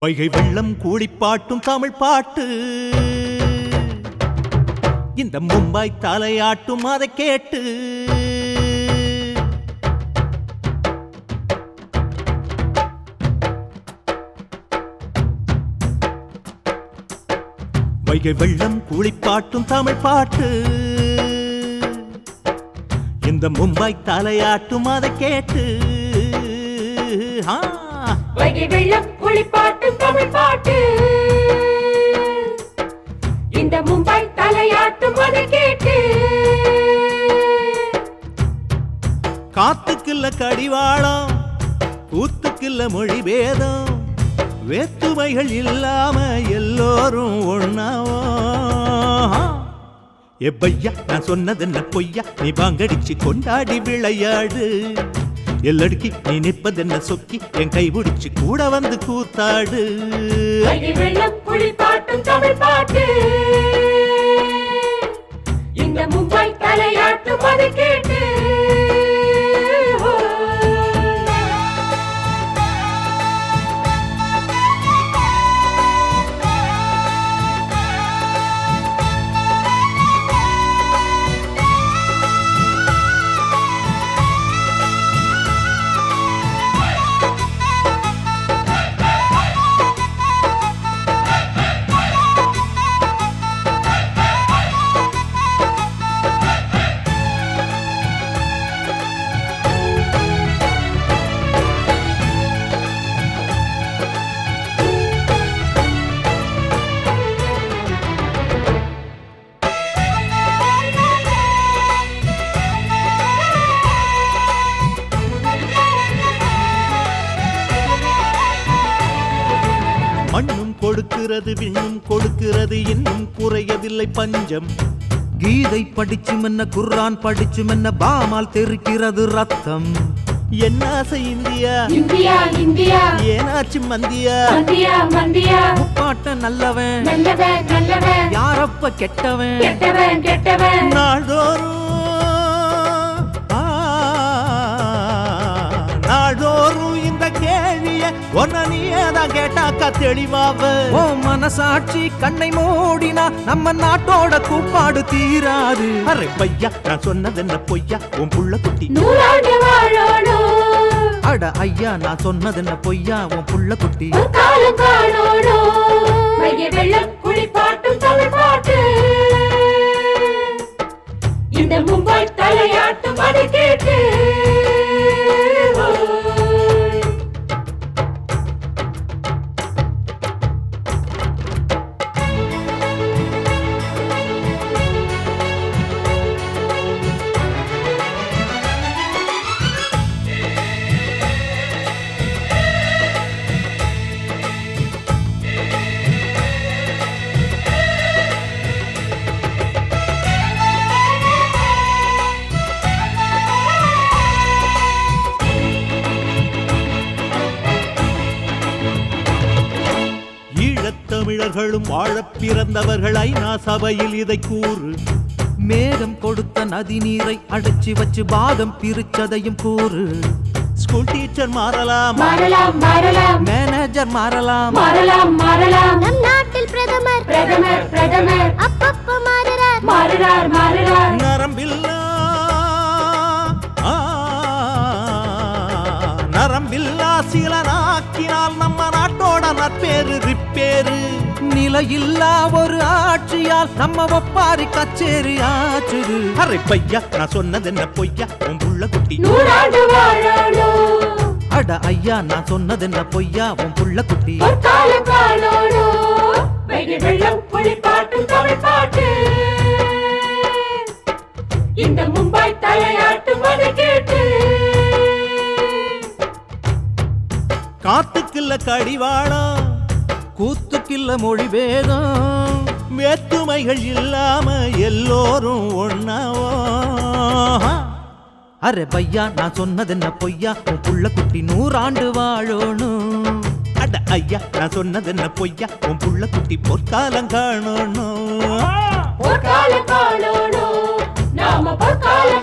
வைகை வெள்ளம் கூடிப்பாட்டும் தமிழ் பாட்டு இந்த மும்பை தலையாட்டும் அதை கேட்டு வைகை வெள்ளம் கூடிப்பாட்டும் தமிழ் பாட்டு இந்த மும்பை தலையாட்டும் அதை கேட்டு வைகை வெள்ளம் குளிப்பாட்டும் தமிழ் பாட்டு இந்த மும்பை தலையாட்டும் அதை கேட்டு காத்துக்குள்ள கடிவாளம் கூத்துக்குள்ள மொழி பேதம் வேற்றுமைகள் இல்லாம எல்லோரும் ஒண்ணாவோ எப்பையா நான் சொன்னது என்ன பொய்யா நீ பாங்கடிச்சு கொண்டாடி விளையாடு எல்லடுக்கி நீ நிற்பதென்ன சொக்கி என் கை பிடிச்சு கூட வந்து கூத்தாடு வைகை வெள்ளம் குளிப்பாட்டும் தமிழ் பாட்டு இந்த மும்பை தலையாட்டும் அதை கேட்டு மண்ணும் கொடுக்கிறது விண்ணும் கொடுக்கிறது இன்னும் குறையவில்லை பஞ்சம் கீதை படிச்சு மென்ன குர்ஆன் படிச்சு மென்ன பாமால் தெரிக்கிறது ரத்தம் என்ன ஆசை இந்தியா இந்தியா இந்தியா ஏனாச்சு மந்தியா மந்தியா மந்தியா பாட்ட நல்லவன் நல்லவன் நல்லவன் யாரப்ப கெட்டவன் கெட்டவன் கெட்டவன் நாள்தோறும் நாள்தோறும் இந்த கேள்விய ஒன்ன நீதான் கேட்டாக்கா தெளிவாவ ஓ மனசாட்சி கண்ணை மூடினா நம்ம நாட்டோட கூப்பாடு தீராது அரே பையா நான் சொன்னது என்ன பொய்யா உன் புள்ள குட்டி நூறாண்டு வாழணும் அட ஐயா நான் சொன்னது என்ன பொய்யா உன் புள்ள குட்டி ஒரு காலம் காணணும் வைகை வெள்ளம் குளிப்பாட்டும் தமிழ் பாட்டு இந்த மும்பை தலையாட்டும் அதை கேட்டு தமிழர்களும் வாழ பிறந்தவர்கள் ஐநா சபையில் இதை கூறு மேகம் கொடுத்த நதி நீரை அடைச்சி வச்சு பாகம் பிரிச்சதையும் கூறு ஸ்கூல் டீச்சர் மாறலாம் மாறலாம் மாறலாம் மேனேஜர் மாறலாம் மாறலாம் மாறலாம் நம் நாட்டில் பிரதமர் பிரதமர் பிரதமர் அப்பப்ப மாறுறார் மாறுறார் மாறுறார் நரம்பில்லா நரம்பில்லா சில நாக்கினால் நம்ம நாட்டோட நற்பேரு ரிப்பேரு நிலையில்லா ஒரு ஆட்சியால் நம்ம ஒப்பாரி கச்சேரி ஆச்சுது அரே பையா நான் சொன்னது என்ன பொய்யா உன் புள்ள குட்டி நூறாண்டு வாழணும் அட ஐயா நான் சொன்னது என்ன பொய்யா உன் புள்ள குட்டி ஒரு காலம் காணணும் வைகை வெள்ளம் குளிப்பாட்டும் தமிழ் பாட்டு இந்த மும்பை தலையாட்டும் அதை கேட்டு காத்துக்குள்ள கடிவாளம் கூத்துக்குள்ள மொழி பேதம் வேற்றுமைகள் இல்லாம எல்லோரும் ஒண்ணாவோ அரே பையா நான் சொன்னது என்ன பொய்யா உன் புள்ள குட்டி நூறாண்டு வாழணும் அட ஐயா நான் சொன்னது என்ன பொய்யா உன் புள்ள குட்டி பொற்காலம் காணணும் ஒரு காலம் காணணும் நாம பொற்காலம்